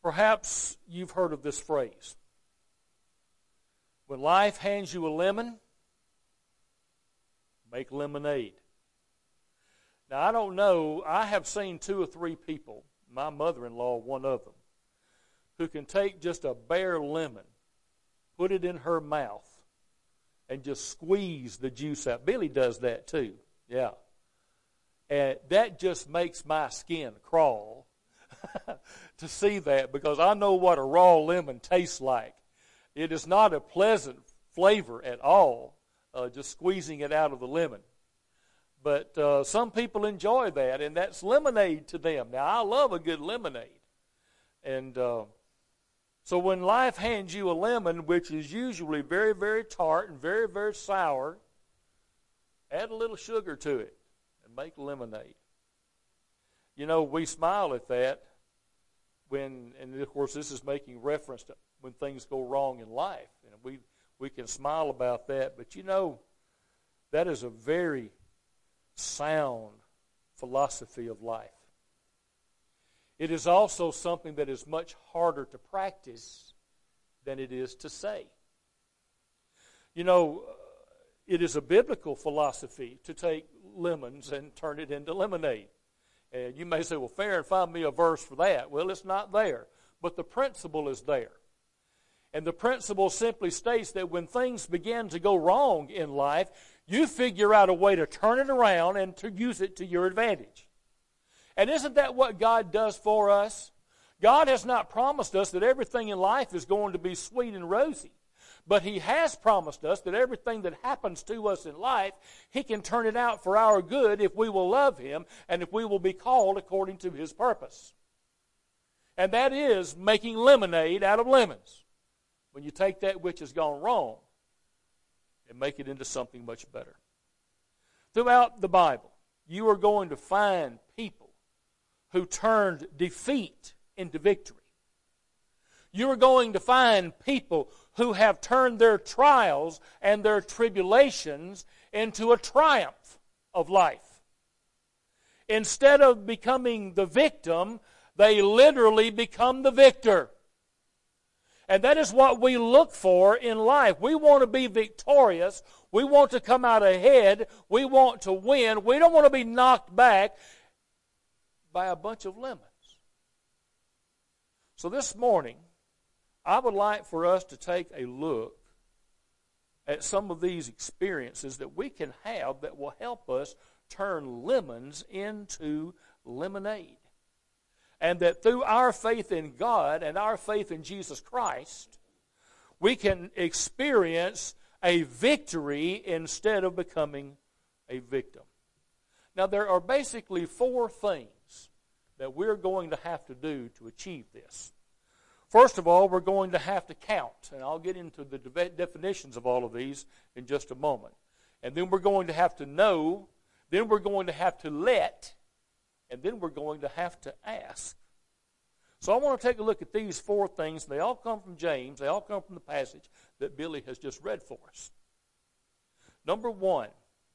Perhaps you've heard of this phrase. When life hands you a lemon, make lemonade. Now, I don't know. I have seen 2 or 3 people, my mother-in-law, one of them, who can take just a bare lemon, put it in her mouth, and just squeeze the juice out. Billy does that too. Yeah. And that just makes my skin crawl to see that, because I know what a raw lemon tastes like. It is not a pleasant flavor at all, just squeezing it out of the lemon. But some people enjoy that, and that's lemonade to them. Now, I love a good lemonade. And so when life hands you a lemon, which is usually very, very tart and very, very sour, add a little sugar to it and make lemonade. You know, we smile at that when, and of course this is making reference to when things go wrong in life. And we can smile about that, but you know, that is a very sound philosophy of life. It is also something that is much harder to practice than it is to say. You know, it is a biblical philosophy to take lemons and turn it into lemonade. And you may say, well, Farron, find me a verse for that. Well, it's not there, but the principle is there. And the principle simply states that when things begin to go wrong in life, you figure out a way to turn it around and to use it to your advantage. And isn't that what God does for us? God has not promised us that everything in life is going to be sweet and rosy. But He has promised us that everything that happens to us in life, He can turn it out for our good if we will love Him and if we will be called according to His purpose. And that is making lemonade out of lemons. When you take that which has gone wrong and make it into something much better. Throughout the Bible, you are going to find people who turned defeat into victory. You are going to find people who have turned their trials and their tribulations into a triumph of life. Instead of becoming the victim, they literally become the victor. And that is what we look for in life. We want to be victorious. We want to come out ahead. We want to win. We don't want to be knocked back by a bunch of lemons. So this morning, I would like for us to take a look at some of these experiences that we can have that will help us turn lemons into lemonade. And that through our faith in God and our faith in Jesus Christ, we can experience a victory instead of becoming a victim. Now, there are basically 4 things that we're going to have to do to achieve this. First of all, we're going to have to count, and I'll get into the definitions of all of these in just a moment. And then we're going to have to know, then we're going to have to let, and then we're going to have to ask. So I want to take a look at these 4 things. They all come from James. They all come from the passage that Billy has just read for us. Number 1,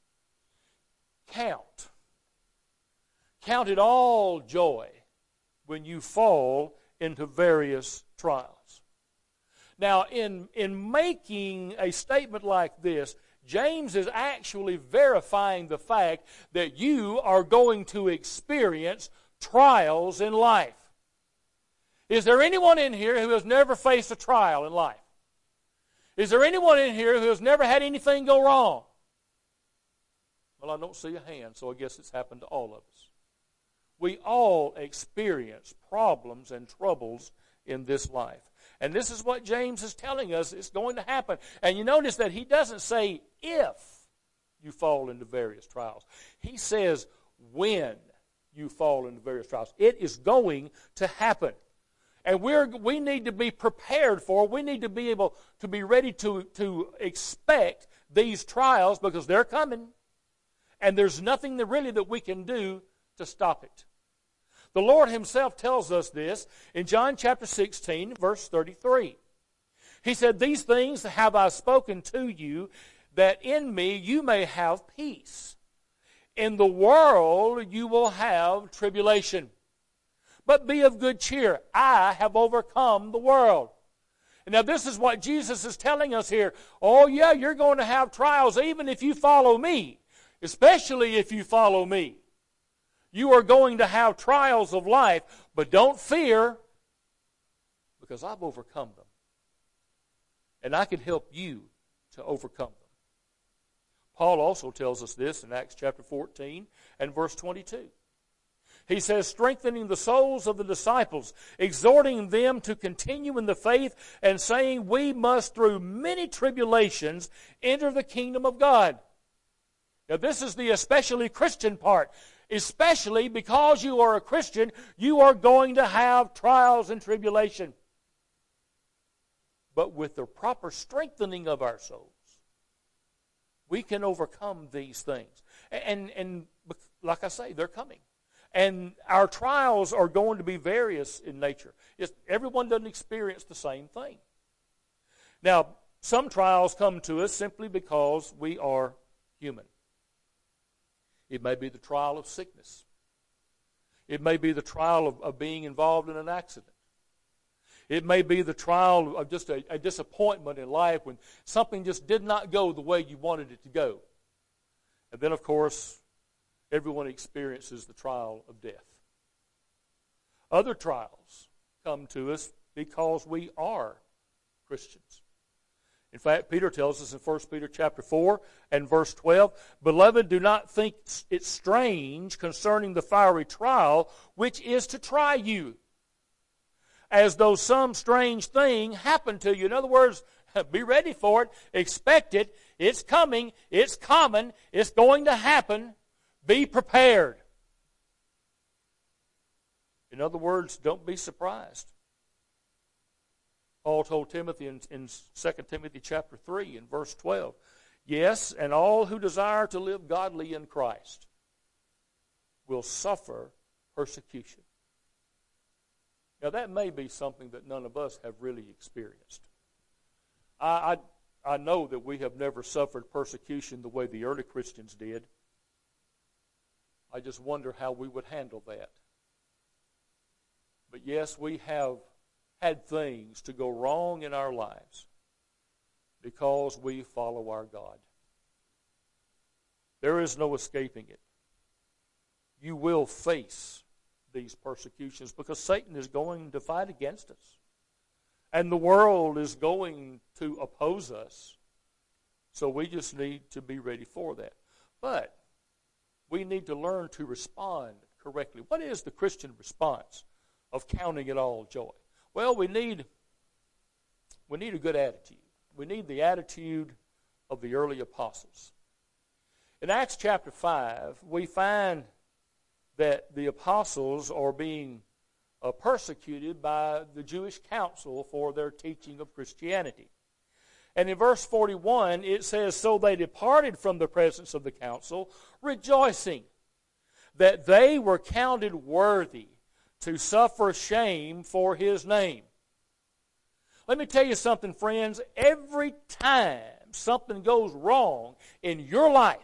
count. Count it all joy when you fall into various trials. Now, in making a statement like this, James is actually verifying the fact that you are going to experience trials in life. Is there anyone in here who has never faced a trial in life? Is there anyone in here who has never had anything go wrong? Well, I don't see a hand, so I guess it's happened to all of us. We all experience problems and troubles in this life. And this is what James is telling us is going to happen. And you notice that he doesn't say if you fall into various trials. He says when you fall into various trials. It is going to happen. And we need to be prepared for, we need to be able to be ready to expect these trials because they're coming. And there's nothing that we can do to stop it. The Lord Himself tells us this in John chapter 16, verse 33. He said, "These things have I spoken to you, that in me you may have peace. In the world you will have tribulation. But be of good cheer. I have overcome the world. And now this is what Jesus is telling us here. Oh yeah, you're going to have trials even if you follow me. Especially if you follow me. You are going to have trials of life, but don't fear, because I've overcome them. And I can help you to overcome them. Paul also tells us this in Acts chapter 14 and verse 22. He says, strengthening the souls of the disciples, exhorting them to continue in the faith, and saying, we must through many tribulations enter the kingdom of God. Now this is the especially Christian part. Especially because you are a Christian, you are going to have trials and tribulation. But with the proper strengthening of our souls, we can overcome these things. And like I say, they're coming. And our trials are going to be various in nature. Everyone doesn't experience the same thing. Now, some trials come to us simply because we are human. It may be the trial of sickness. It may be the trial of being involved in an accident. It may be the trial of just a disappointment in life when something just did not go the way you wanted it to go. And then, of course, everyone experiences the trial of death. Other trials come to us because we are Christians. In fact, Peter tells us in 1 Peter chapter 4 and verse 12, beloved, do not think it strange concerning the fiery trial which is to try you, as though some strange thing happened to you. In other words, be ready for it, expect it, it's coming, it's common, it's going to happen, be prepared. In other words, don't be surprised. Paul told Timothy in 2 Timothy chapter 3 and verse 12, yes, and all who desire to live godly in Christ will suffer persecution. Now that may be something that none of us have really experienced. I know that we have never suffered persecution the way the early Christians did. I just wonder how we would handle that. But yes, we have had things to go wrong in our lives because we follow our God. There is no escaping it. You will face these persecutions because Satan is going to fight against us. And the world is going to oppose us. So we just need to be ready for that. But we need to learn to respond correctly. What is the Christian response of counting it all joy? Well, we need a good attitude. We need the attitude of the early apostles. In Acts chapter 5, we find that the apostles are being persecuted by the Jewish council for their teaching of Christianity. And in verse 41, it says, so they departed from the presence of the council, rejoicing that they were counted worthy to suffer shame for his name. Let me tell you something, friends. Every time something goes wrong in your life,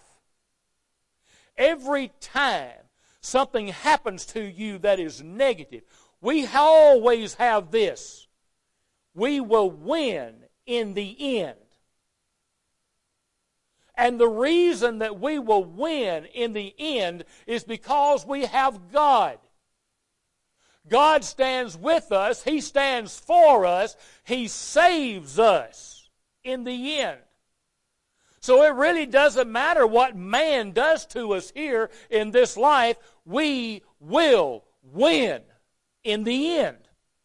every time something happens to you that is negative, we always have this. We will win in the end. And the reason that we will win in the end is because we have God. God stands with us. He stands for us. He saves us in the end. So it really doesn't matter what man does to us here in this life. We will win in the end.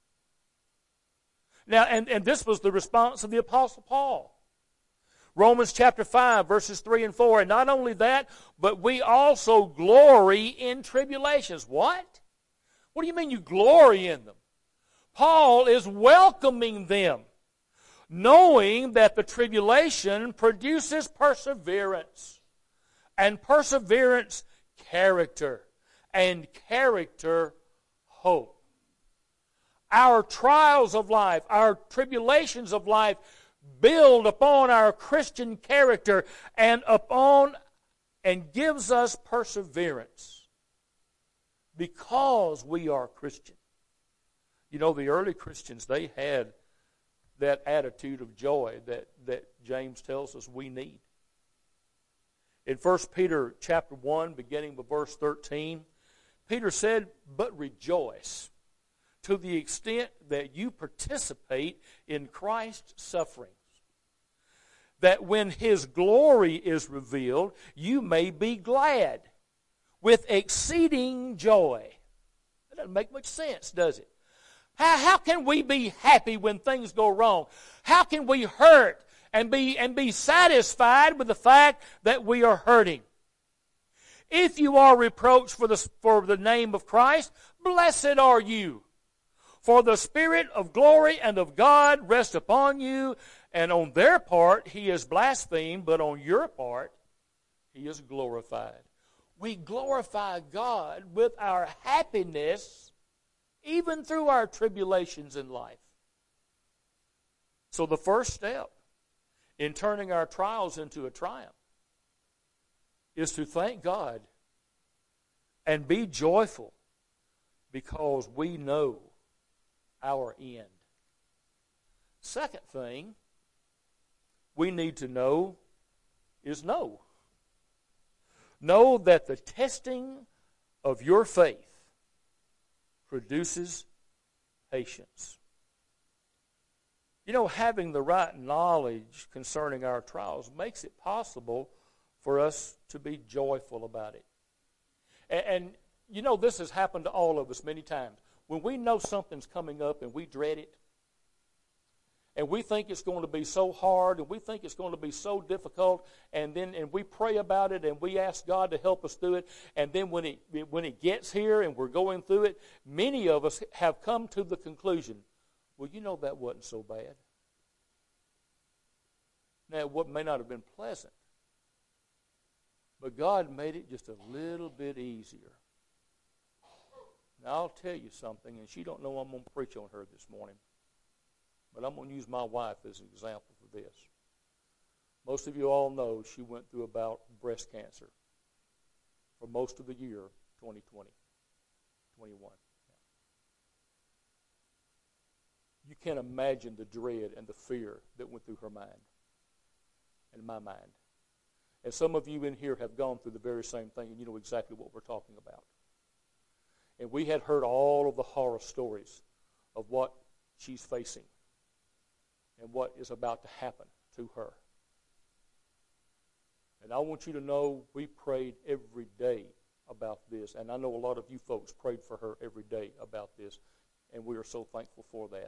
Now, and this was the response of the Apostle Paul. Romans chapter 5, verses 3 and 4. And not only that, but we also glory in tribulations. What? What do you mean you glory in them? Paul is welcoming them, knowing that the tribulation produces perseverance, and perseverance, character, and character, hope. Our trials of life, our tribulations of life build upon our Christian character and gives us perseverance because we are Christians. You know, the early Christians, they had that attitude of joy that James tells us we need. In 1 Peter chapter 1, beginning with verse 13, Peter said, "But rejoice to the extent that you participate in Christ's sufferings, that when His glory is revealed, you may be glad with exceeding joy." That doesn't make much sense, does it? How can we be happy when things go wrong? How can we hurt and be satisfied with the fact that we are hurting? If you are reproached for the name of Christ, blessed are you. For the Spirit of glory and of God rests upon you, and on their part He is blasphemed, but on your part He is glorified. We glorify God with our happiness, even through our tribulations in life. So the first step in turning our trials into a triumph is to thank God and be joyful because we know our end. Second thing we need to know is know. Know that the testing of your faith produces patience. You know, having the right knowledge concerning our trials makes it possible for us to be joyful about it. And you know, this has happened to all of us many times. When we know something's coming up and we dread it, and we think it's going to be so hard, and we think it's going to be so difficult, and we pray about it, and we ask God to help us through it, and then when it gets here and we're going through it, many of us have come to the conclusion, well, you know, that wasn't so bad. Now, what may not have been pleasant, but God made it just a little bit easier. Now, I'll tell you something, and she don't know I'm going to preach on her this morning, but I'm going to use my wife as an example for this. Most of you all know she went through about breast cancer for most of the year 2020, 21. You can't imagine the dread and the fear that went through her mind and my mind. And some of you in here have gone through the very same thing, and you know exactly what we're talking about. And we had heard all of the horror stories of what she's facing and what is about to happen to her. And I want you to know we prayed every day about this. And I know a lot of you folks prayed for her every day about this. And we are so thankful for that.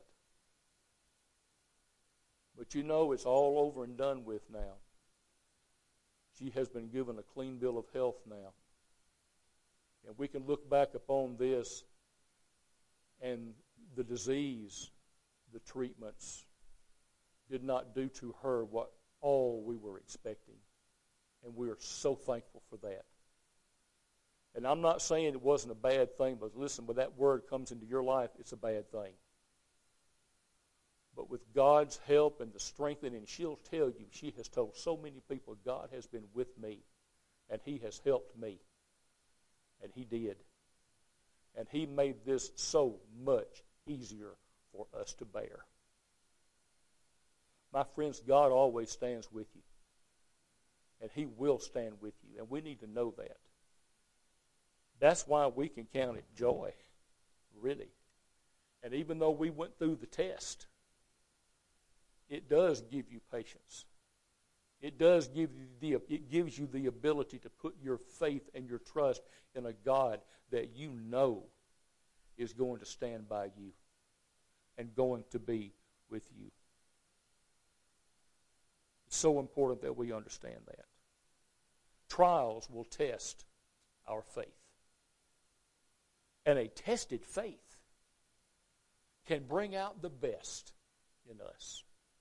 But you know it's all over and done with now. She has been given a clean bill of health now. And we can look back upon this and the disease, the treatments, did not do to her what all we were expecting. And we are so thankful for that. And I'm not saying it wasn't a bad thing, but listen, when that word comes into your life, it's a bad thing. But with God's help and the strengthening, she'll tell you, she has told so many people, God has been with me, and He has helped me. And He did. And He made this so much easier for us to bear. My friends, God always stands with you. And He will stand with you. And we need to know that. That's why we can count it joy, really. And even though we went through the test, it does give you patience. It does give you it gives you the ability to put your faith and your trust in a God that you know is going to stand by you and going to be with you. It's so important that we understand that. Trials will test our faith. And a tested faith can bring out the best in us.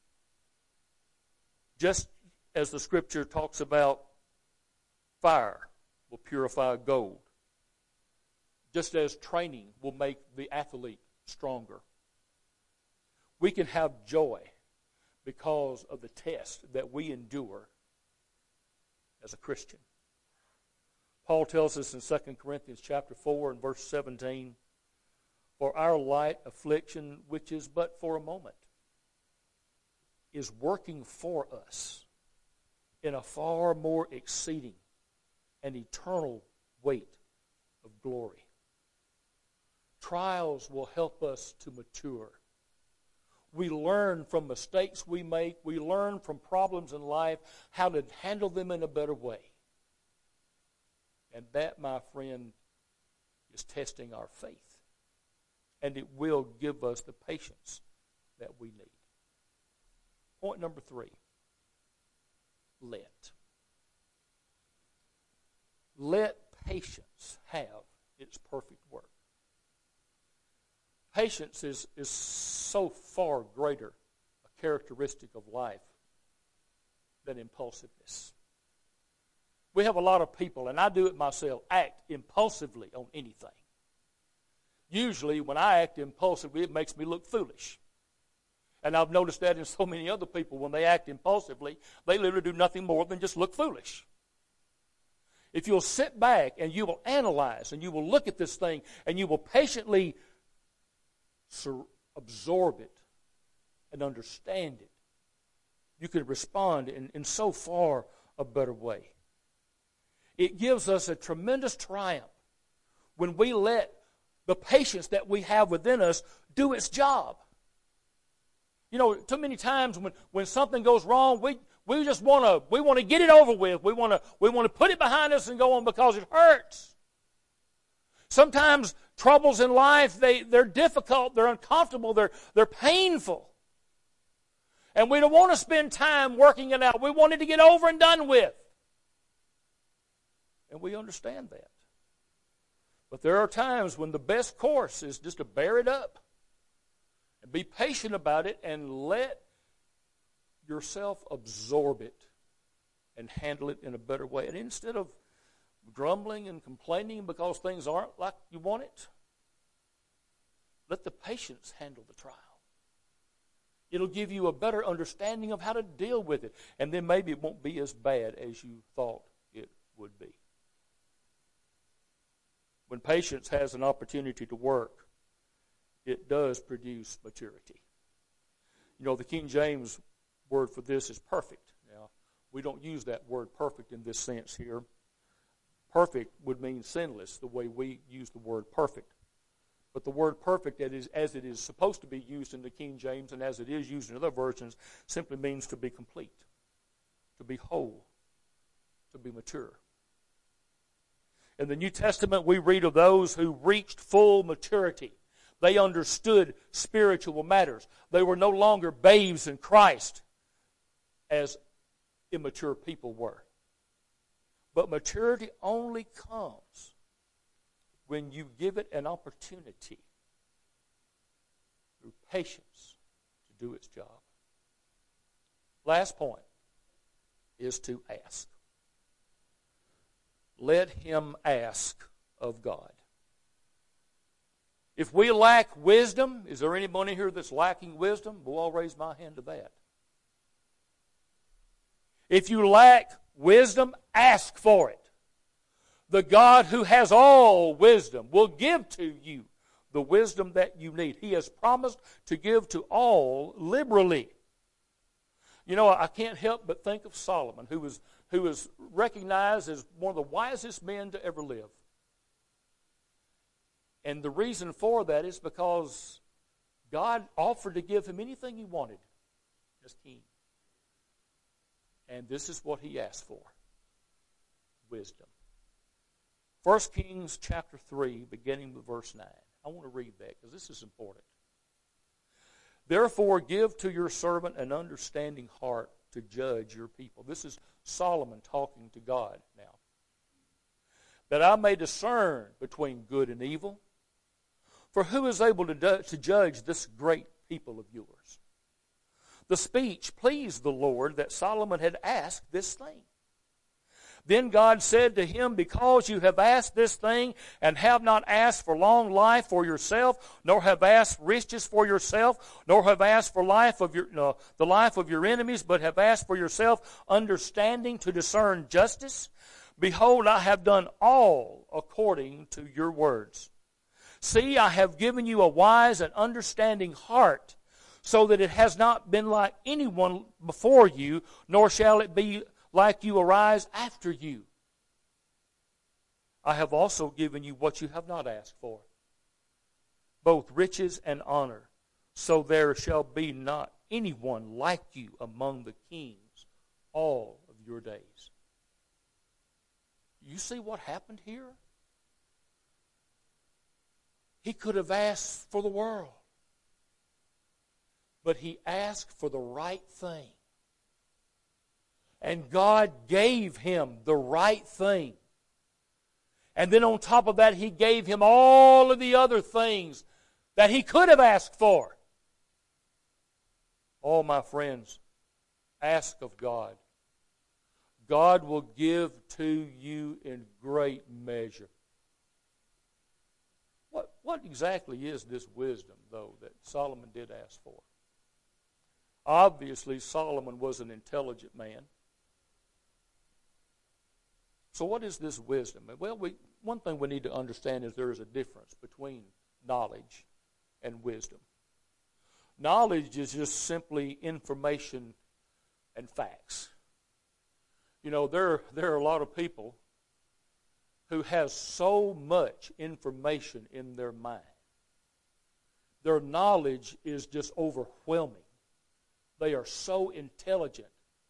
Just as the Scripture talks about fire will purify gold, just as training will make the athlete stronger, we can have joy because of the test that we endure as a Christian. Paul tells us in 2 Corinthians chapter 4 and verse 17, for our light affliction, which is but for a moment, is working for us in a far more exceeding and eternal weight of glory. Trials will help us to mature. We learn from mistakes we make. We learn from problems in life how to handle them in a better way. And that, my friend, is testing our faith. And it will give us the patience that we need. Point number 3. Let patience have its perfect work. Patience is so far greater a characteristic of life than impulsiveness. We have a lot of people, and I do it myself, act impulsively on anything. Usually when I act impulsively, it makes me look foolish. And I've noticed that in so many other people. When they act impulsively, they literally do nothing more than just look foolish. If you'll sit back and you will analyze and you will look at this thing and you will patiently absorb it and understand it, you can respond in so far a better way. It gives us a tremendous triumph when we let the patience that we have within us do its job. You know, too many times when something goes wrong, we just want to get it over with. We want to put it behind us and go on because it hurts. Sometimes troubles in life, they're difficult, they're uncomfortable, they're painful. And we don't want to spend time working it out. We want it to get over and done with. And we understand that. But there are times when the best course is just to bear it up and be patient about it and let yourself absorb it and handle it in a better way. And instead of grumbling and complaining because things aren't like you want it, let the patience handle the trial. It'll give you a better understanding of how to deal with it. And then maybe it won't be as bad as you thought it would be. When patience has an opportunity to work, it does produce maturity. You know, the King James word for this is perfect. Now, we don't use that word perfect in this sense here. Perfect would mean sinless, the way we use the word perfect. But the word perfect, as it is supposed to be used in the King James and as it is used in other versions, simply means to be complete, to be whole, to be mature. In the New Testament, we read of those who reached full maturity. They understood spiritual matters. They were no longer babes in Christ as immature people were. But maturity only comes when you give it an opportunity through patience to do its job. Last point is to ask. Let him ask of God. If we lack wisdom, is there anybody here that's lacking wisdom? Well, I'll raise my hand to that. If you lack wisdom, ask for it. The God who has all wisdom will give to you the wisdom that you need. He has promised to give to all liberally. You know, I can't help but think of Solomon, who was recognized as one of the wisest men to ever live. And the reason for that is because God offered to give him anything he wanted as king. And this is what he asked for: wisdom. 1 Kings chapter 3, beginning with verse 9. I want to read that because this is important. Therefore give to your servant an understanding heart to judge your people. This is Solomon talking to God now. That I may discern between good and evil. For who is able to judge this great people of yours? The speech pleased the Lord that Solomon had asked this thing. Then God said to him, because you have asked this thing, and have not asked for long life for yourself, nor have asked riches for yourself, nor have asked for the life of your enemies, but have asked for yourself understanding to discern justice, behold, I have done all according to your words. See, I have given you a wise and understanding heart, so that it has not been like anyone before you, nor shall it be like you arise after you. I have also given you what you have not asked for, both riches and honor, so there shall be not anyone like you among the kings all of your days. You see what happened here? He could have asked for the world, but he asked for the right thing. And God gave him the right thing. And then on top of that, he gave him all of the other things that he could have asked for. Oh, my friends, ask of God. God will give to you in great measure. What exactly is this wisdom, though, that Solomon did ask for? Obviously, Solomon was an intelligent man. So what is this wisdom? Well, one thing we need to understand is there is a difference between knowledge and wisdom. Knowledge is just simply information and facts. You know, there are a lot of people who have so much information in their mind. Their knowledge is just overwhelming. They are so intelligent,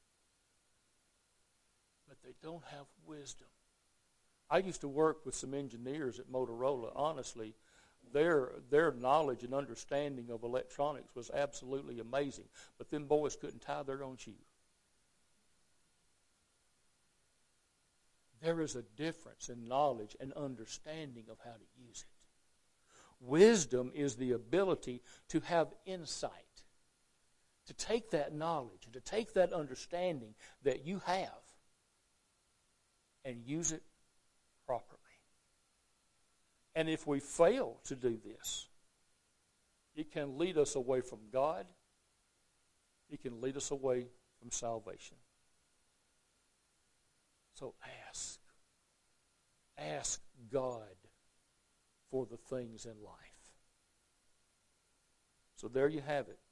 but they don't have wisdom. I used to work with some engineers at Motorola. Honestly, their knowledge and understanding of electronics was absolutely amazing. But them boys couldn't tie their own shoe. There is a difference in knowledge and understanding of how to use it. Wisdom is the ability to have insight, to take that knowledge and to take that understanding that you have and use it properly. And if we fail to do this, it can lead us away from God. It can lead us away from salvation. So ask. Ask God for the things in life. So there you have it.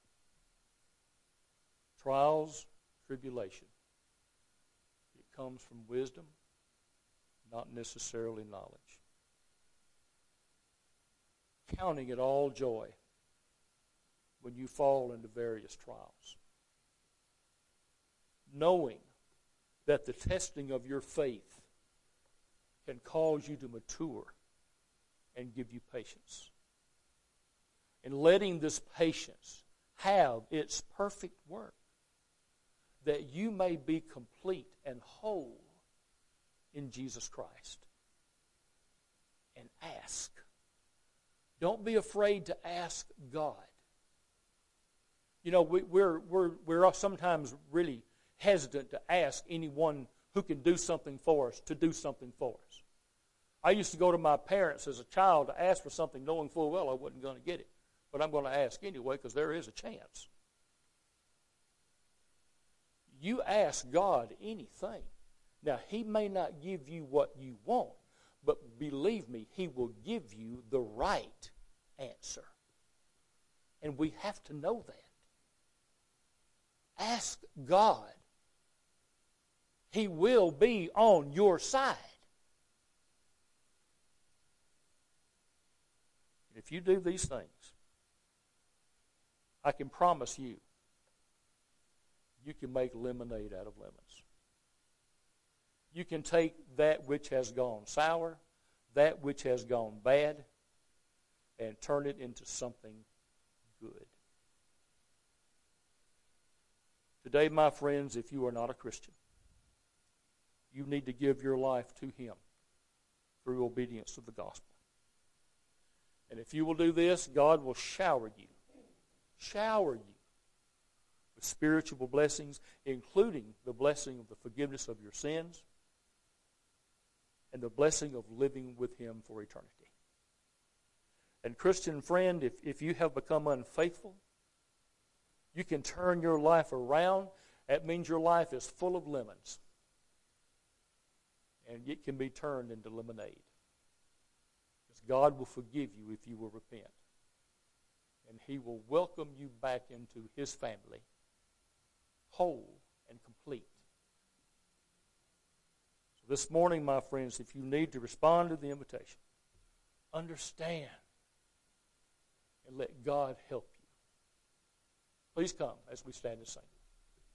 Trials, tribulation. It comes from wisdom, not necessarily knowledge. Counting it all joy when you fall into various trials. Knowing that the testing of your faith can cause you to mature and give you patience. And letting this patience have its perfect work, that you may be complete and whole in Jesus Christ. And ask. Don't be afraid to ask God. You know, we're sometimes really hesitant to ask anyone who can do something for us to do something for us. I used to go to my parents as a child to ask for something knowing full well I wasn't going to get it. But I'm going to ask anyway because there is a chance. You ask God anything. Now, He may not give you what you want, but believe me, He will give you the right answer. And we have to know that. Ask God. He will be on your side. If you do these things, I can promise you, you can make lemonade out of lemons. You can take that which has gone sour, that which has gone bad, and turn it into something good. Today, my friends, if you are not a Christian, you need to give your life to Him through obedience to the gospel. And if you will do this, God will shower you with spiritual blessings, including the blessing of the forgiveness of your sins and the blessing of living with Him for eternity. And Christian friend, if you have become unfaithful, you can turn your life around. That means your life is full of lemons. And it can be turned into lemonade. Because God will forgive you if you will repent. And He will welcome you back into His family, whole and complete. So this morning, my friends, if you need to respond to the invitation, understand and let God help you. Please come as we stand and sing.